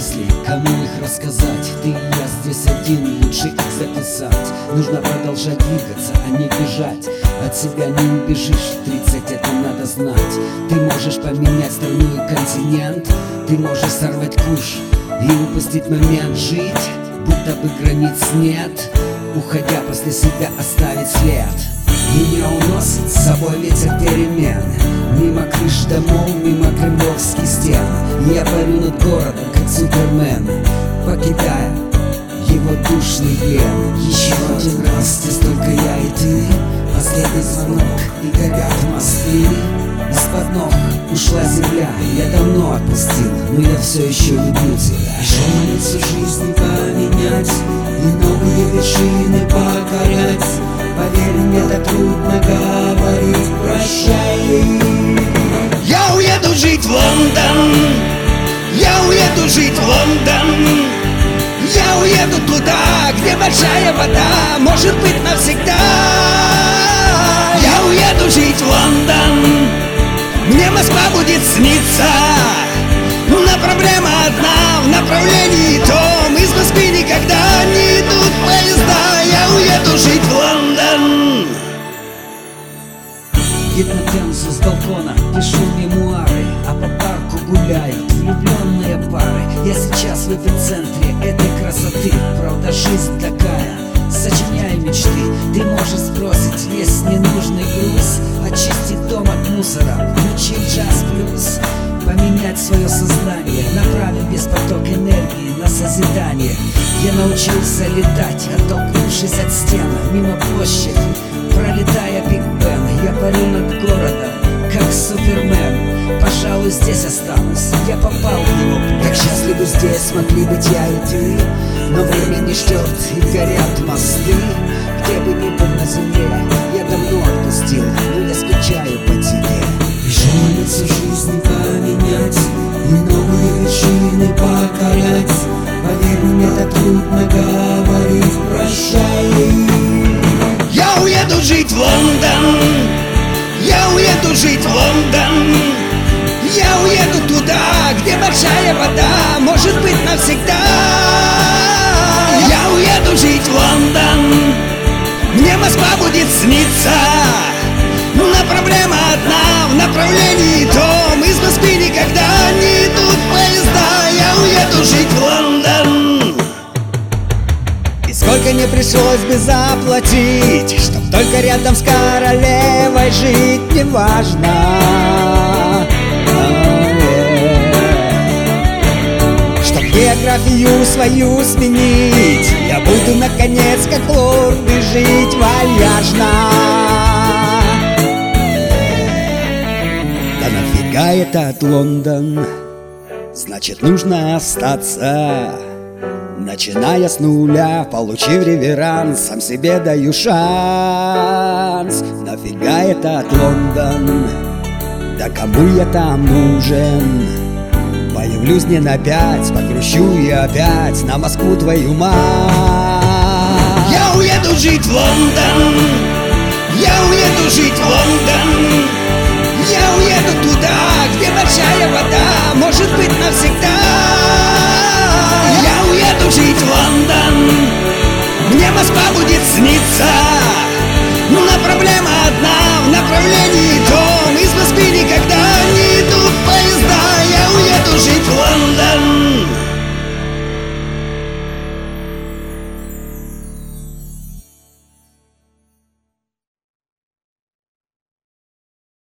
мысли, кому их рассказать? Ты и я здесь один, лучше их записать. Нужно продолжать двигаться, а не бежать. От себя не убежишь, 30 это надо знать. Ты можешь поменять страну и континент. Ты можешь сорвать куш и упустить момент. Жить, будто бы границ нет, уходя после себя оставить след. Меня уносит с собой ветер перемен, мимо крыш домов, мимо кремлевских стен. Я парю над городом, как Супермен, покидая его душный плен. Еще один раз, здесь только я и ты. Последний звонок, и горят мосты. Из-под ног ушла земля, я давно отпустил, но я все еще люблю тебя. Желается жизнь поменять и новые вершины покорять. Поверь, мне так трудно говорить прощай. Я уеду жить в Лондон, я уеду жить в Лондон. Я уеду туда, где большая вода, может быть навсегда. Я уеду жить в Лондон, мне Москва будет сниться. Но проблема одна, в направлении том. Из Москвы никогда не идут поезда. Я уеду жить в Лондон. Вид на Темзу с балкона, пишу мемуары, а по парку гуляют влюбленные пары. Я сейчас в эпицентре этой красоты. Правда, жизнь такая, сочиняю мечты. Ты можешь сбросить весь ненужный груз, очистить дом от мусора, включить джаз плюс, поменять свое сознание, направив весь поток энергии на созидание. Я научился летать, оттолкнувшись от стен, мимо площади, пролетая Биг Бен. Я парю над городом, как Супермен. Пожалуй, здесь останусь, я попал в его плен. Как счастливы здесь могли быть я и ты, но время не ждет и горят мосты. Где бы ни был на земле, я давно отпустил, но я скучаю по тебе. Желается жизнь поменять и новые вершины покорять. Поверь, мне так трудно говорить прощай. Я уеду жить в Лондон, я уеду жить в Лондон. Я уеду туда, где большая вода, может быть навсегда. Я уеду жить в Лондон, мне Москва будет сниться. Но проблема одна, в направлении том. Из Москвы никогда не идут поезда. Я уеду жить в Лондон. И сколько не пришлось бы заплатить, чтоб только рядом с королевой жить, неважно. Чтоб географию свою сменить, я буду наконец как лорды жить вальяжно. Да нафига этот Лондон? Значит, нужно остаться. Начиная с нуля, получив реверанс, сам себе даю шанс. Нафига этот Лондон? Да кому я там нужен? Появлюсь не на 5, погрущу и опять на Москву твою мать. Я уеду жить в Лондон, я уеду жить в Лондон. Я уеду туда, где большая вода, может быть навсегда.